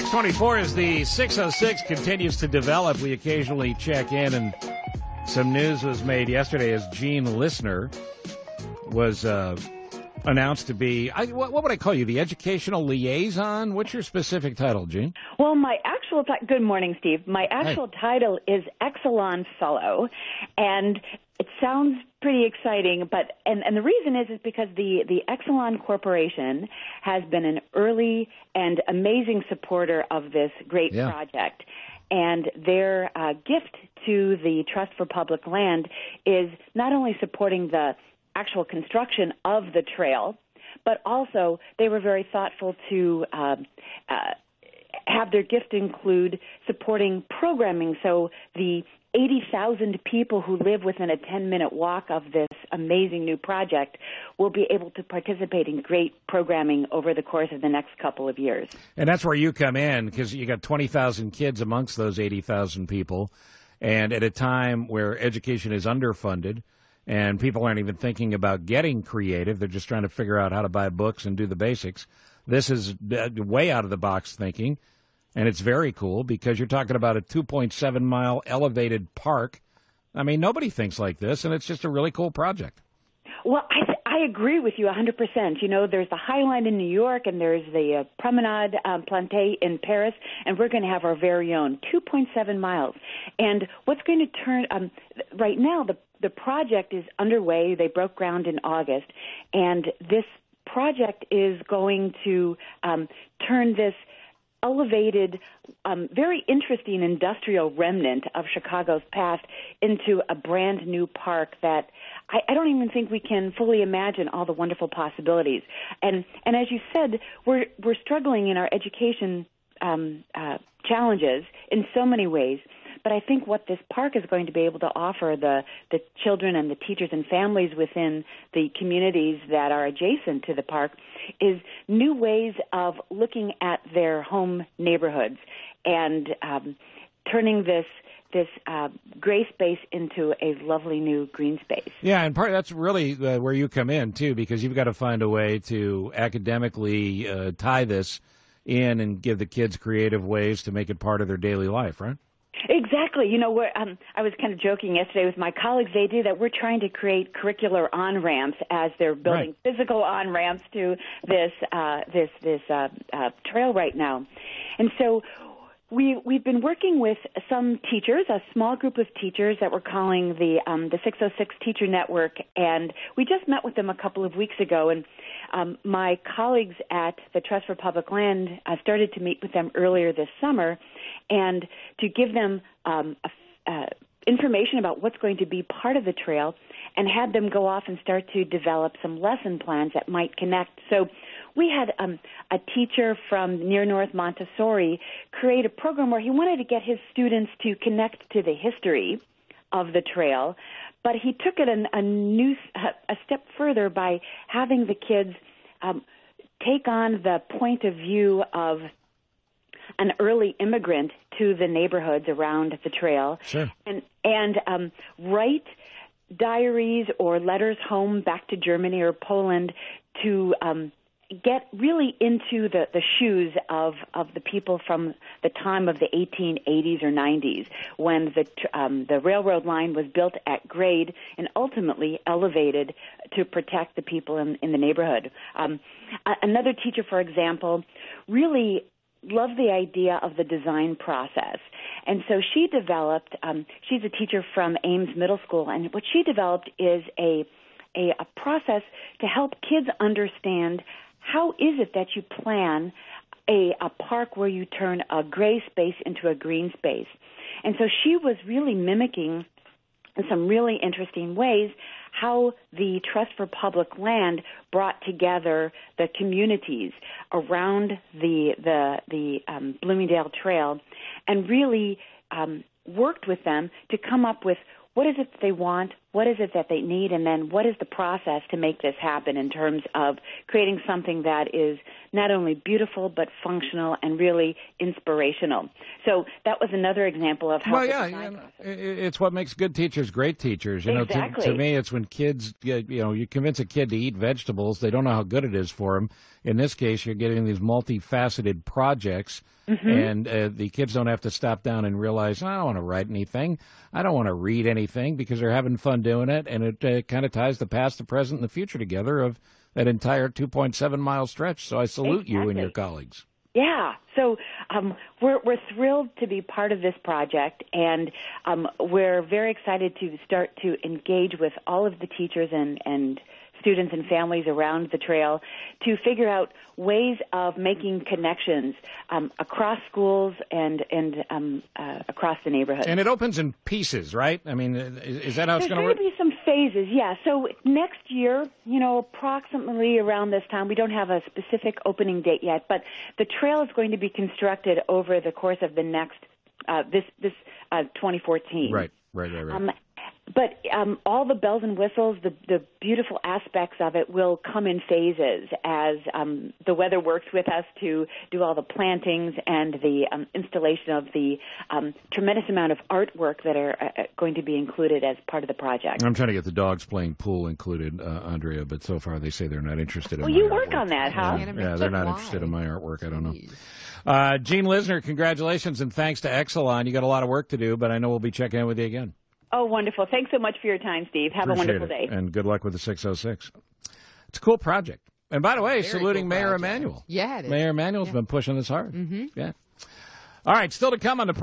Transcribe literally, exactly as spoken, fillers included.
six twenty-four as the six oh six continues to develop. We occasionally check in, and some news was made yesterday as Gene Listener was uh, announced to be, I, what, what would I call you, the educational liaison? What's your specific title, Gene? Well, my actual ti- good morning, Steve. My actual hey. title is Exelon Fellow, and it sounds pretty exciting, but and, and the reason is is because the, the Exelon Corporation has been an early and amazing supporter of this great yeah. project. And their uh, gift to the Trust for Public Land is not only supporting the actual construction of the trail, but also they were very thoughtful to uh, uh, have their gift include supporting programming. So the eighty thousand people who live within a ten-minute walk of this amazing new project will be able to participate in great programming over the course of the next couple of years. And that's where you come in, because you got twenty thousand kids amongst those eighty thousand people, and at a time where education is underfunded and people aren't even thinking about getting creative, they're just trying to figure out how to buy books and do the basics. This is way out of the box thinking. And it's very cool because you're talking about a two point seven mile elevated park. I mean, nobody thinks like this, and it's just a really cool project. Well, I, th- I agree with you one hundred percent. You know, there's the High Line in New York, and there's the uh, Promenade um, Plantée in Paris, and we're going to have our very own two point seven miles. And what's going to turn um, – right now, the, the project is underway. They broke ground in August, and this project is going to um, turn this – elevated, um, very interesting industrial remnant of Chicago's past into a brand new park that I, I don't even think we can fully imagine all the wonderful possibilities. And and as you said, we're we're struggling in our education um, uh, challenges in so many ways. But I think what this park is going to be able to offer the, the children and the teachers and families within the communities that are adjacent to the park is new ways of looking at their home neighborhoods and um, turning this this uh, gray space into a lovely new green space. Yeah, and part that's really uh, where you come in, too, because you've got to find a way to academically uh, tie this in and give the kids creative ways to make it part of their daily life, right? Exactly. You know, we're, um, I was kind of joking yesterday with my colleagues. They do that. We're trying to create curricular on-ramps as they're building right. physical on-ramps to this uh, this this uh, uh, trail right now. And so we we've been working with some teachers, a small group of teachers that we're calling the um, the six oh six Teacher Network, and we just met with them a couple of weeks ago. And um, my colleagues at the Trust for Public Land uh, started to meet with them earlier this summer, and to give them um, a, uh, information about what's going to be part of the trail, and had them go off and start to develop some lesson plans that might connect. So we had um, a teacher from Near North Montessori create a program where he wanted to get his students to connect to the history of the trail, but he took it a, a new a step further by having the kids um, take on the point of view of an early immigrant to the neighborhoods around the trail, sure. and and um, write diaries or letters home back to Germany or Poland to um, get really into the, the shoes of, of the people from the time of the eighteen eighties or nineties, when the um, the railroad line was built at grade and ultimately elevated to protect the people in, in the neighborhood. Um, another teacher, for example, really loved the idea of the design process. And so she developed, um, she's a teacher from Ames Middle School, and what she developed is a, a, a process to help kids understand how is it that you plan a, a park where you turn a gray space into a green space. And so she was really mimicking in some really interesting ways how the Trust for Public Land brought together the communities around the the the um, Bloomingdale Trail, and really um, worked with them to come up with what is it that they want, what is it that they need, and then what is the process to make this happen in terms of creating something that is not only beautiful but functional and really inspirational. So that was another example of how. Well, yeah, you know, it's what makes good teachers great teachers. You Exactly. know, to, to me, it's when kids, get, you know, you convince a kid to eat vegetables, they don't know how good it is for them. In this case, you're getting these multifaceted projects, mm-hmm. and uh, the kids don't have to stop down and realize, I don't want to write anything, I don't want to read anything, because they're having fun doing it, and it uh, kind of ties the past, the present, and the future together of that entire two point seven mile stretch. So I salute exactly. you and your colleagues. Yeah, so um, we're we're thrilled to be part of this project, and um, we're very excited to start to engage with all of the teachers and, and students and families around the trail to figure out ways of making connections um, across schools and and um, uh, across the neighborhood. And it opens in pieces, right? I mean, is, is that how it's going to work? There's going to be some phases, yeah. So next year, you know, approximately around this time, we don't have a specific opening date yet, but the trail is going to be constructed over the course of the next uh, this this uh, twenty fourteen. Right, right, right, right. Um, But um, all the bells and whistles, the, the beautiful aspects of it will come in phases as um, the weather works with us to do all the plantings and the um, installation of the um, tremendous amount of artwork that are uh, going to be included as part of the project. I'm trying to get the dogs playing pool included, uh, Andrea, but so far they say they're not interested in well, my you artwork. work on that, huh? Yeah, yeah they're not Why? interested in my artwork. I don't know. Uh, Gene Lisner, congratulations, and thanks to Exelon. You got a lot of work to do, but I know we'll be checking in with you again. Oh, wonderful. Thanks so much for your time, Steve. Have Appreciate a wonderful it. day. And good luck with the six oh six. It's a cool project. And by the way, Very saluting cool Mayor project. Emanuel. Yeah, it is. Mayor Emanuel's yeah. been pushing this hard. Mm-hmm. Yeah. All right, still to come on the